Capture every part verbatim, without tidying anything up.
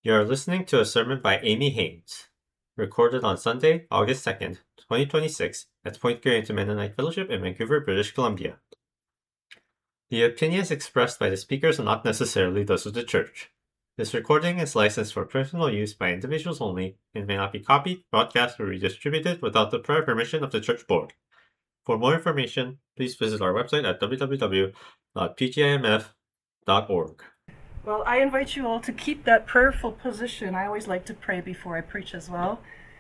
You are listening to a sermon by Amy Haynes, recorded on Sunday, August second, twenty twenty-six, at Point Grey Mennonite Fellowship in Vancouver, British Columbia. The opinions expressed by the speakers are not necessarily those of the church. This recording is licensed for personal use by individuals only and may not be copied, broadcast, or redistributed without the prior permission of the church board. For more information, please visit our website at w w w dot p g i m f dot org. Well, I invite you all to keep that prayerful position. I always like to pray before I preach as well.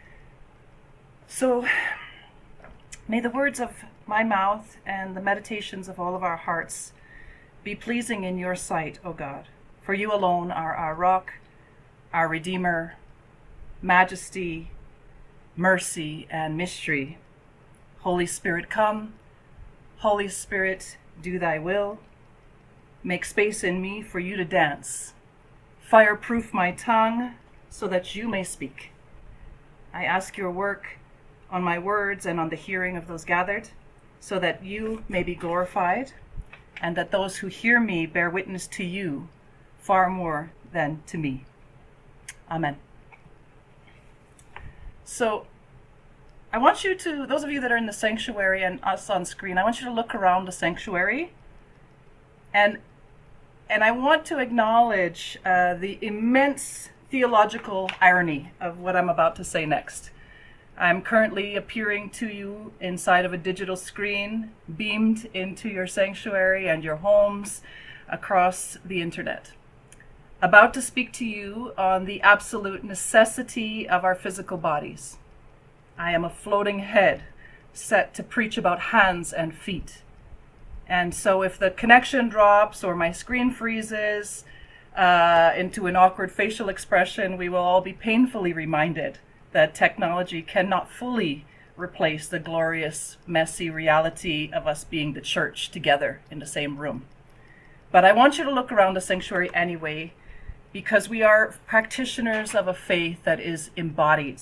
So, may the words of my mouth and the meditations of all of our hearts be pleasing in your sight, O God. For you alone are our rock, our Redeemer, majesty, mercy, and mystery. Holy Spirit, come. Holy Spirit, do thy will. Make space in me for you to dance. Fireproof my tongue so that you may speak. I ask your work on my words and on the hearing of those gathered, so that you may be glorified, and that those who hear me bear witness to you far more than to me. Amen. So, I want you to, those of you that are in the sanctuary and us on screen, I want you to look around the sanctuary, and And I want to acknowledge uh, the immense theological irony of what I'm about to say next. I'm currently appearing to you inside of a digital screen, beamed into your sanctuary and your homes across the internet. About to speak to you on the absolute necessity of our physical bodies. I am a floating head set to preach about hands and feet. And so if the connection drops or my screen freezes uh, into an awkward facial expression, we will all be painfully reminded that technology cannot fully replace the glorious, messy reality of us being the church together in the same room. But I want you to look around the sanctuary anyway, because we are practitioners of a faith that is embodied.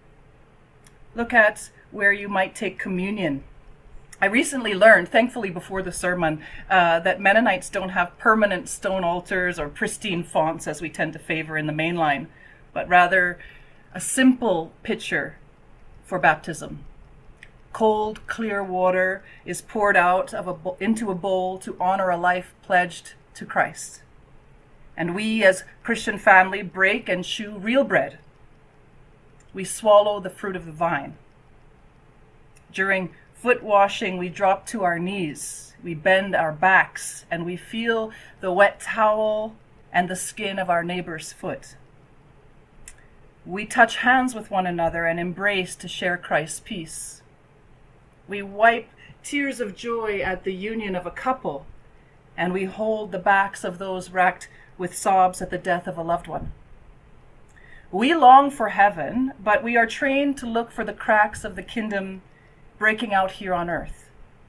Look at where you might take communion. I recently learned, thankfully before the sermon, uh, that Mennonites don't have permanent stone altars or pristine fonts as we tend to favor in the main line, but rather a simple pitcher for baptism. Cold, clear water is poured out of a bo- into a bowl to honor a life pledged to Christ. And we as Christian family break and chew real bread. We swallow the fruit of the vine. During foot washing, we drop to our knees, we bend our backs, and we feel the wet towel and the skin of our neighbor's foot. We touch hands with one another and embrace to share Christ's peace. We wipe tears of joy at the union of a couple, and we hold the backs of those racked with sobs at the death of a loved one. We long for heaven, but we are trained to look for the cracks of the kingdom breaking out here on earth.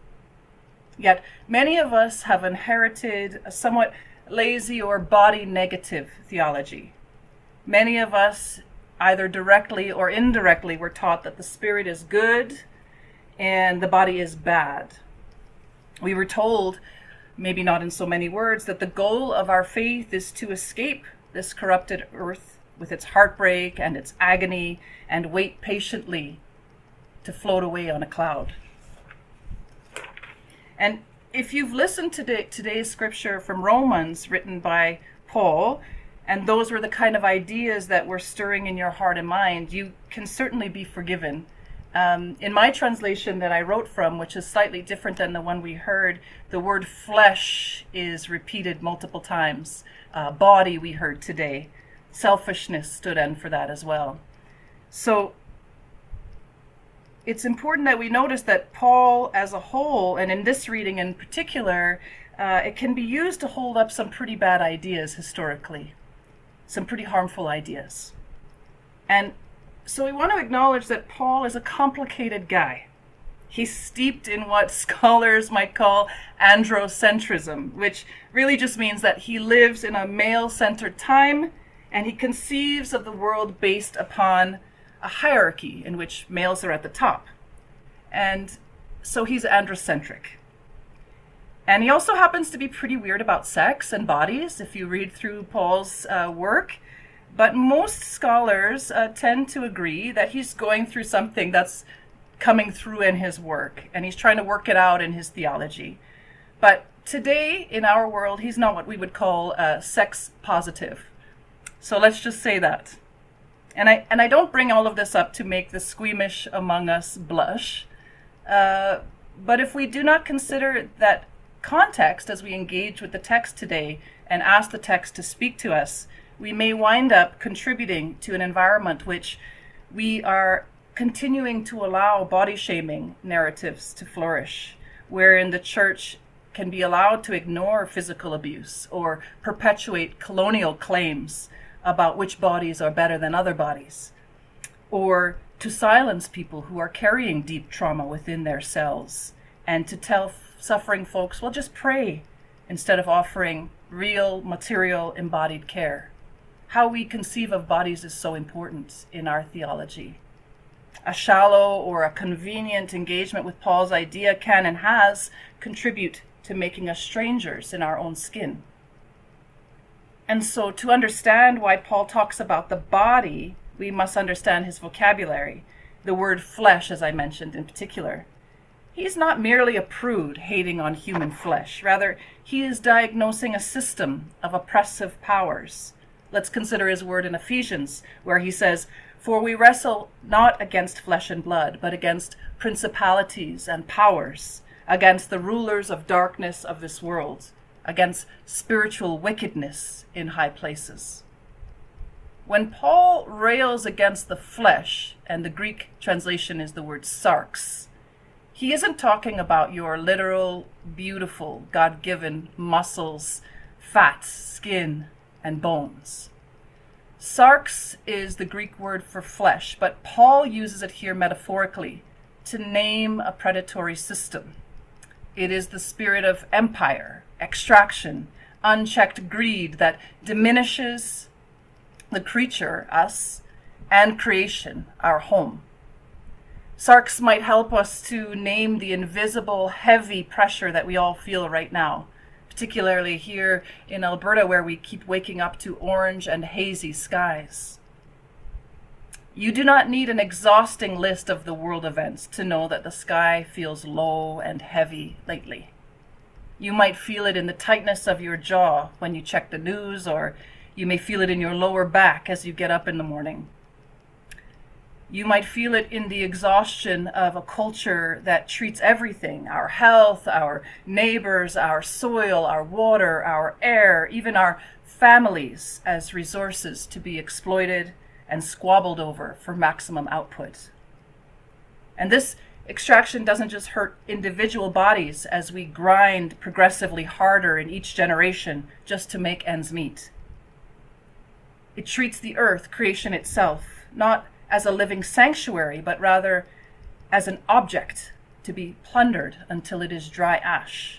Yet many of us have inherited a somewhat lazy or body negative theology. Many of us, either directly or indirectly, were taught that the spirit is good and the body is bad. We were told, maybe not in so many words, that the goal of our faith is to escape this corrupted earth with its heartbreak and its agony and wait patiently to float away on a cloud. And if you've listened to today, today's scripture from Romans written by Paul, and those were the kind of ideas that were stirring in your heart and mind, you can certainly be forgiven. Um, in my translation that I wrote from, which is slightly different than the one we heard, the word flesh is repeated multiple times. Uh, body we heard today. Selfishness stood in for that as well. So it's important that we notice that Paul as a whole, and in this reading in particular, uh, it can be used to hold up some pretty bad ideas historically, some pretty harmful ideas. And so we want to acknowledge that Paul is a complicated guy. He's steeped in what scholars might call androcentrism, which really just means that he lives in a male-centered time, and he conceives of the world based upon a hierarchy in which males are at the top. And so he's androcentric. And he also happens to be pretty weird about sex and bodies, if you read through Paul's uh, work. But most scholars uh, tend to agree that he's going through something that's coming through in his work, and he's trying to work it out in his theology. But today, in our world, he's not what we would call uh, sex positive. So let's just say that. And I and I don't bring all of this up to make the squeamish among us blush. Uh, but if we do not consider that context as we engage with the text today and ask the text to speak to us, we may wind up contributing to an environment which we are continuing to allow body shaming narratives to flourish, wherein the church can be allowed to ignore physical abuse or perpetuate colonial claims about which bodies are better than other bodies, or to silence people who are carrying deep trauma within their cells, and to tell suffering folks, well, just pray, instead of offering real, material, embodied care. How we conceive of bodies is so important in our theology. A shallow or a convenient engagement with Paul's idea can and has contribute to making us strangers in our own skin. And so to understand why Paul talks about the body, we must understand his vocabulary, the word flesh, as I mentioned in particular. He's not merely a prude hating on human flesh. Rather, he is diagnosing a system of oppressive powers. Let's consider his word in Ephesians, where he says, "For we wrestle not against flesh and blood, but against principalities and powers, against the rulers of darkness of this world, against spiritual wickedness in high places." When Paul rails against the flesh, and the Greek translation is the word sarx, he isn't talking about your literal, beautiful, God-given muscles, fat, skin, and bones. Sarx is the Greek word for flesh, but Paul uses it here metaphorically to name a predatory system. It is the spirit of empire, extraction, unchecked greed that diminishes the creature, us, and creation, our home. Sarx might help us to name the invisible, heavy pressure that we all feel right now, particularly here in Alberta, where we keep waking up to orange and hazy skies. You do not need an exhausting list of the world events to know that the sky feels low and heavy lately. You might feel it in the tightness of your jaw when you check the news, or you may feel it in your lower back as you get up in the morning. You might feel it in the exhaustion of a culture that treats everything, our health, our neighbors, our soil, our water, our air, even our families, as resources to be exploited and squabbled over for maximum output. And this extraction doesn't just hurt individual bodies as we grind progressively harder in each generation just to make ends meet. It treats the earth, creation itself, not as a living sanctuary, but rather as an object to be plundered until it is dry ash.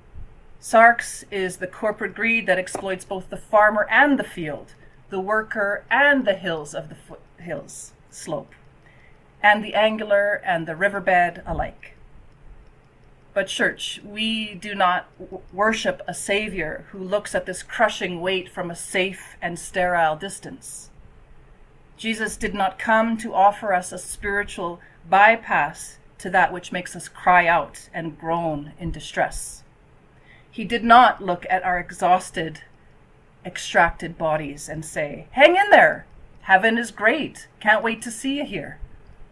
Sarx is the corporate greed that exploits both the farmer and the field, the worker and the hills of the foothills slope, and the angler and the riverbed alike. But church, we do not w- worship a savior who looks at this crushing weight from a safe and sterile distance. Jesus did not come to offer us a spiritual bypass to that which makes us cry out and groan in distress. He did not look at our exhausted, extracted bodies and say, "Hang in there, heaven is great, can't wait to see you here."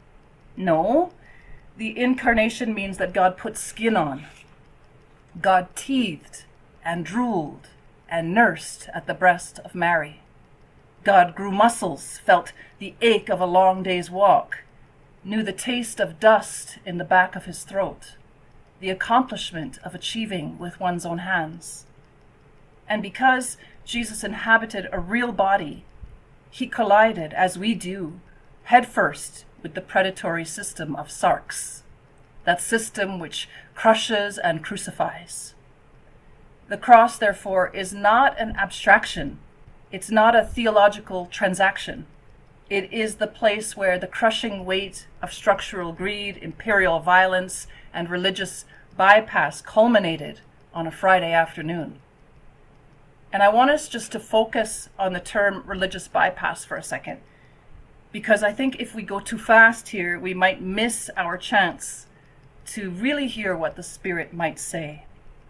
No, the incarnation means that God put skin on. God teethed and drooled and nursed at the breast of Mary. God grew muscles, felt the ache of a long day's walk, knew the taste of dust in the back of his throat, the accomplishment of achieving with one's own hands. And because Jesus inhabited a real body, he collided, as we do, headfirst with the predatory system of Sarx, that system which crushes and crucifies. The cross, therefore, is not an abstraction. It's not a theological transaction. It is the place where the crushing weight of structural greed, imperial violence, and religious bypass culminated on a Friday afternoon. And I want us just to focus on the term religious bypass for a second, because I think if we go too fast here, we might miss our chance to really hear what the Spirit might say.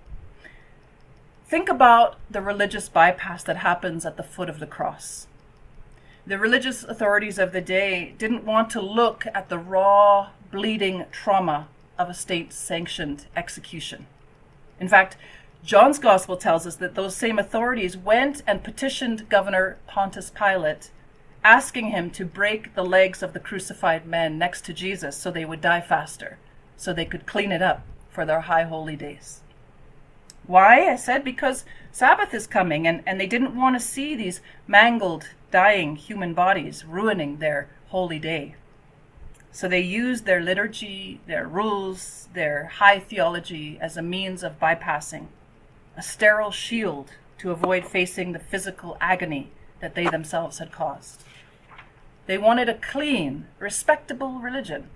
Think about the religious bypass that happens at the foot of the cross. The religious authorities of the day didn't want to look at the raw, bleeding trauma of a state-sanctioned execution. In fact, John's Gospel tells us that those same authorities went and petitioned Governor Pontius Pilate, asking him to break the legs of the crucified men next to Jesus so they would die faster, so they could clean it up for their high holy days. Why? I said because Sabbath is coming, and, and they didn't want to see these mangled, dying human bodies ruining their holy day. So they used their liturgy, their rules, their high theology as a means of bypassing, a sterile shield to avoid facing the physical agony that they themselves had caused. They wanted a clean, respectable religion.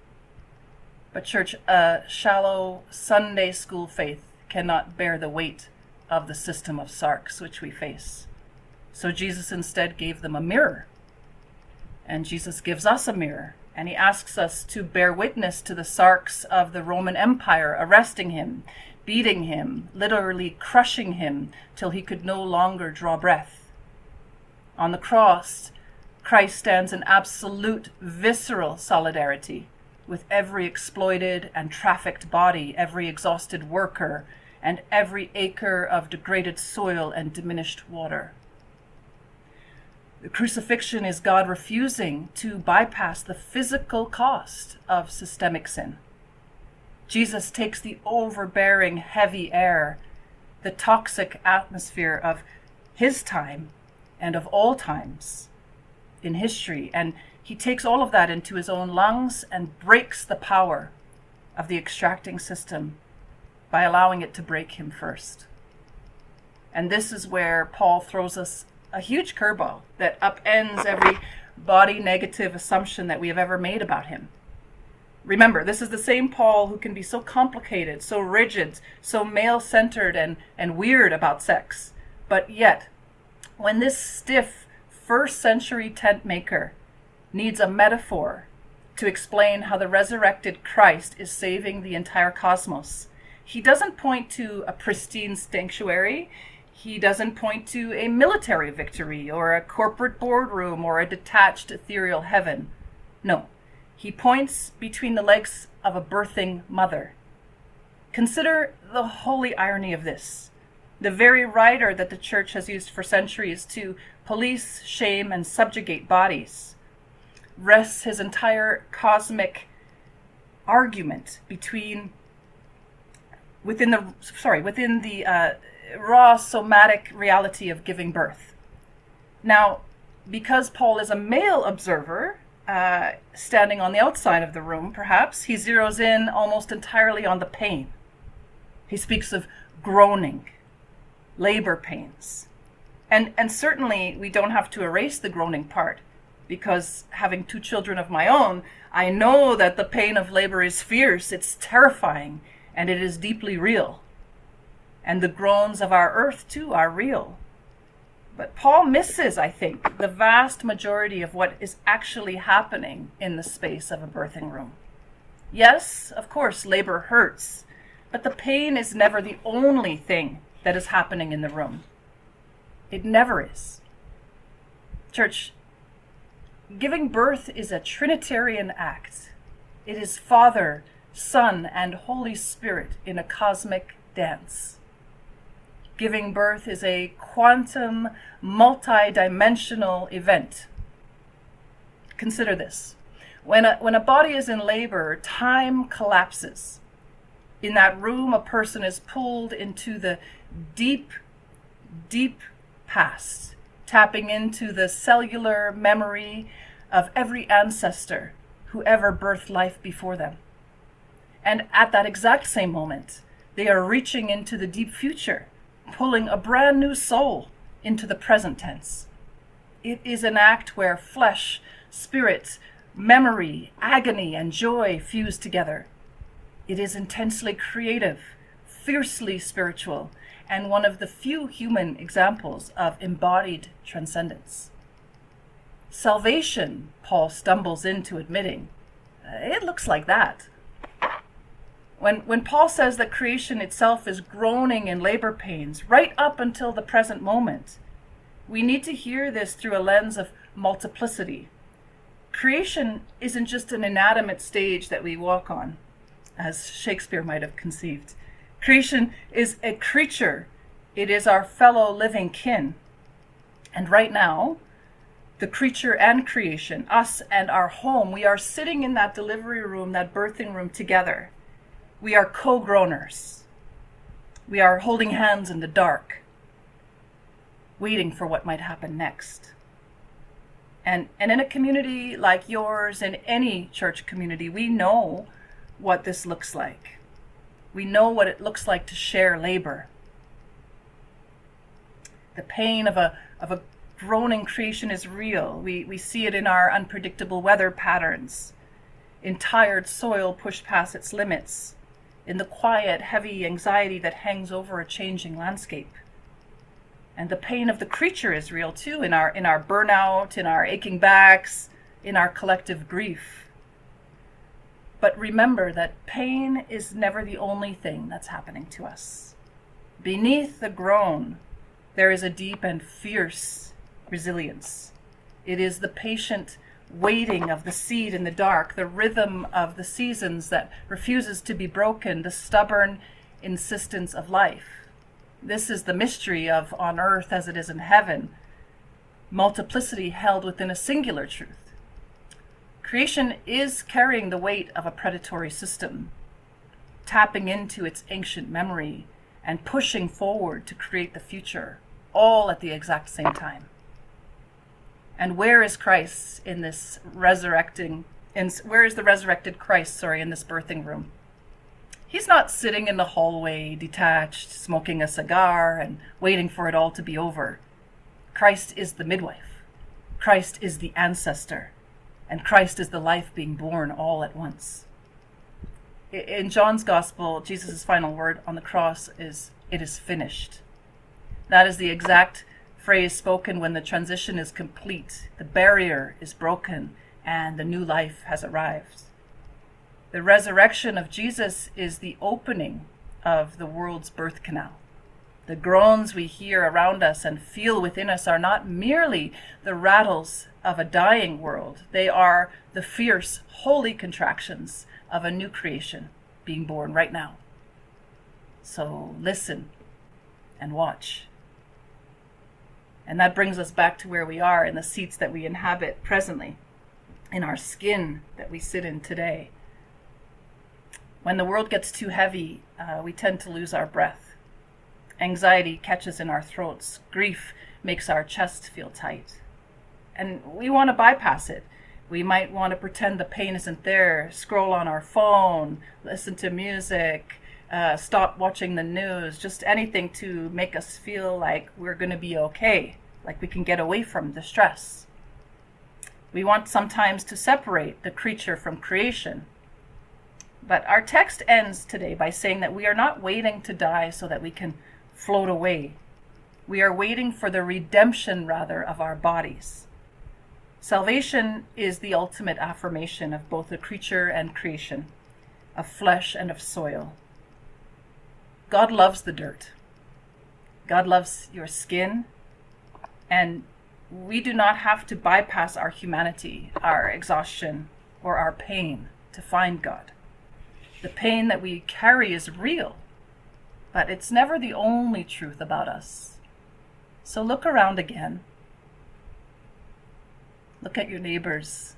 But church, a shallow Sunday school faith cannot bear the weight of the system of sarks which we face. So Jesus instead gave them a mirror. And Jesus gives us a mirror, and he asks us to bear witness to the sarks of the Roman Empire, arresting him, beating him, literally crushing him till he could no longer draw breath. On the cross, Christ stands in absolute visceral solidarity with every exploited and trafficked body, every exhausted worker, and every acre of degraded soil and diminished water. The crucifixion is God refusing to bypass the physical cost of systemic sin. Jesus takes the overbearing heavy air, the toxic atmosphere of his time and of all times in history, and he takes all of that into his own lungs and breaks the power of the extracting system by allowing it to break him first. And this is where Paul throws us a huge curveball that upends every body negative assumption that we have ever made about him. Remember, this is the same Paul who can be so complicated, so rigid, so male-centered and, and weird about sex. But yet, when this stiff first century tent maker needs a metaphor to explain how the resurrected Christ is saving the entire cosmos, he doesn't point to a pristine sanctuary. He doesn't point to a military victory or a corporate boardroom or a detached ethereal heaven. No, he points between the legs of a birthing mother. Consider the holy irony of this. The very writer that the church has used for centuries to police, shame, and subjugate bodies rests his entire cosmic argument between within the sorry within the uh, raw somatic reality of giving birth. Now, because Paul is a male observer, uh, standing on the outside of the room, perhaps he zeroes in almost entirely on the pain. He speaks of groaning, labor pains, and and certainly we don't have to erase the groaning part, because having two children of my own, I know that the pain of labor is fierce, it's terrifying, and it is deeply real. And the groans of our earth, too, are real. But Paul misses, I think, the vast majority of what is actually happening in the space of a birthing room. Yes, of course, labor hurts, but the pain is never the only thing that is happening in the room. It never is. Church, giving birth is a Trinitarian act. It is Father, Son, and Holy Spirit in a cosmic dance. Giving birth is a quantum, multi-dimensional event. Consider this. When a, when a body is in labor, time collapses. In that room, a person is pulled into the deep, deep past, tapping into the cellular memory of every ancestor who ever birthed life before them. And at that exact same moment, they are reaching into the deep future, pulling a brand new soul into the present tense. It is an act where flesh, spirit, memory, agony, and joy fuse together. It is intensely creative, fiercely spiritual, and one of the few human examples of embodied transcendence. Salvation, Paul stumbles into admitting, it looks like that. When, when Paul says that creation itself is groaning in labor pains right up until the present moment, we need to hear this through a lens of multiplicity. Creation isn't just an inanimate stage that we walk on, as Shakespeare might have conceived. Creation is a creature. It is our fellow living kin. And right now, the creature and creation, us and our home, we are sitting in that delivery room, that birthing room together. We are co-groaners. We are holding hands in the dark, waiting for what might happen next. And, and in a community like yours, in any church community, we know what this looks like. We know what it looks like to share labor. The pain of a, of a groaning creation is real. We, we see it in our unpredictable weather patterns, in tired soil pushed past its limits, in the quiet, heavy anxiety that hangs over a changing landscape. And the pain of the creature is real too, in our, in our burnout, in our aching backs, in our collective grief. But remember that pain is never the only thing that's happening to us. Beneath the groan, there is a deep and fierce resilience. It is the patient waiting of the seed in the dark, the rhythm of the seasons that refuses to be broken, the stubborn insistence of life. This is the mystery of on earth as it is in heaven, multiplicity held within a singular truth. Creation is carrying the weight of a predatory system, tapping into its ancient memory and pushing forward to create the future, all at the exact same time. And where is Christ in this resurrecting, in, where is the resurrected Christ, sorry, in this birthing room? He's not sitting in the hallway, detached, smoking a cigar and waiting for it all to be over. Christ is the midwife. Christ is the ancestor. And Christ is the life being born all at once. In John's gospel, Jesus' final word on the cross is, "It is finished." That is the exact phrase spoken when the transition is complete, the barrier is broken, and the new life has arrived. The resurrection of Jesus is the opening of the world's birth canal. The groans we hear around us and feel within us are not merely the rattles of a dying world. They are the fierce, holy contractions of a new creation being born right now. So listen and watch. And that brings us back to where we are, in the seats that we inhabit presently, in our skin that we sit in today. When the world gets too heavy, uh, we tend to lose our breath. Anxiety catches in our throats. Grief makes our chest feel tight. And we want to bypass it. We might want to pretend the pain isn't there, scroll on our phone, listen to music, uh, stop watching the news, just anything to make us feel like we're going to be okay, like we can get away from the stress. We want sometimes to separate the creature from creation. But our text ends today by saying that we are not waiting to die so that we can float away. We are waiting for the redemption, rather, of our bodies. Salvation is the ultimate affirmation of both the creature and creation, of flesh and of soil. God loves the dirt. God loves your skin. And we do not have to bypass our humanity, our exhaustion, or our pain to find God. The pain that we carry is real, but it's never the only truth about us. So look around again. Look at your neighbors.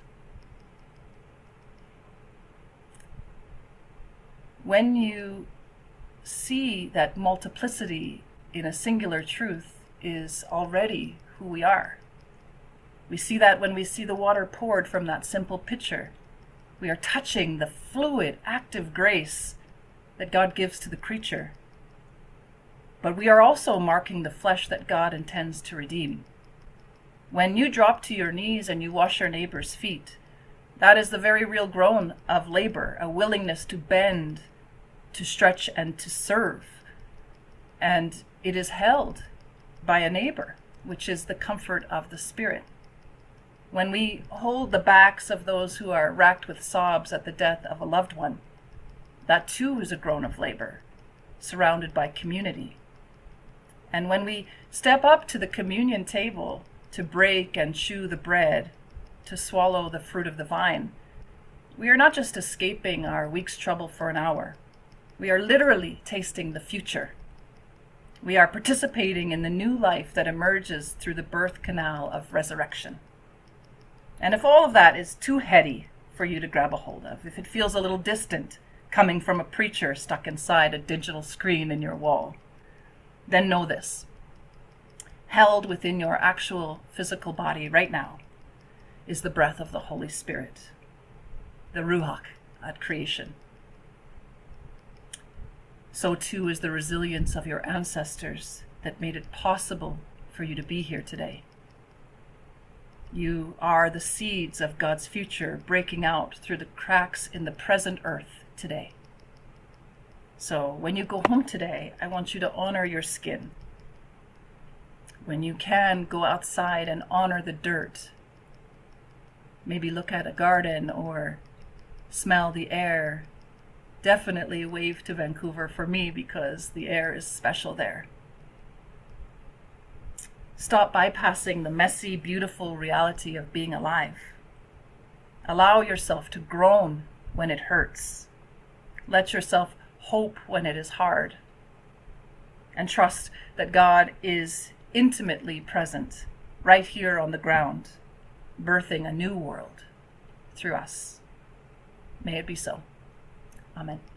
When you see that multiplicity in a singular truth is already who we are. We see that when we see the water poured from that simple pitcher. We are touching the fluid, active grace that God gives to the creature. But we are also marking the flesh that God intends to redeem. When you drop to your knees and you wash your neighbor's feet, that is the very real groan of labor, a willingness to bend, to stretch, and to serve. And it is held by a neighbor, which is the comfort of the spirit. When we hold the backs of those who are racked with sobs at the death of a loved one, that too is a groan of labor, surrounded by community. And when we step up to the communion table to break and chew the bread, to swallow the fruit of the vine, we are not just escaping our week's trouble for an hour. We are literally tasting the future. We are participating in the new life that emerges through the birth canal of resurrection. And if all of that is too heady for you to grab a hold of, if it feels a little distant, coming from a preacher stuck inside a digital screen in your wall, then know this. Held within your actual physical body right now is the breath of the Holy Spirit, the Ruach at creation. So too is the resilience of your ancestors that made it possible for you to be here today. You are the seeds of God's future breaking out through the cracks in the present earth today. So when you go home today, I want you to honor your skin. When you can, go outside and honor the dirt. Maybe look at a garden or smell the air. Definitely wave to Vancouver for me because the air is special there. Stop bypassing the messy, beautiful reality of being alive. Allow yourself to groan when it hurts. Let yourself hope when it is hard. And trust that God is intimately present right here on the ground, birthing a new world through us. May it be so. Amen.